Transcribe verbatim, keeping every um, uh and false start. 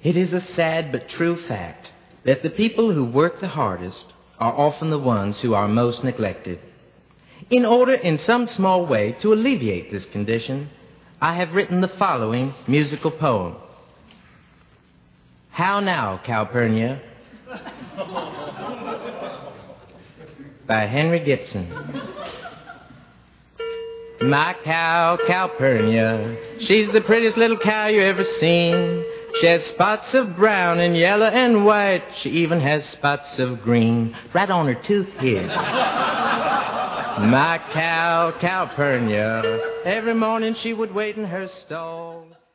It is a sad but true fact that the people who work the hardest are often the ones who are most neglected. In order, in some small way, to alleviate this condition, I have written the following musical poem. How Now, Calpurnia, by Henry Gibson. My cow, Calpurnia, she's the prettiest little cow you ever seen. She has spots of brown and yellow and white. She even has spots of green right on her tooth here. My cow, Calpurnia, every morning she would wait in her stall.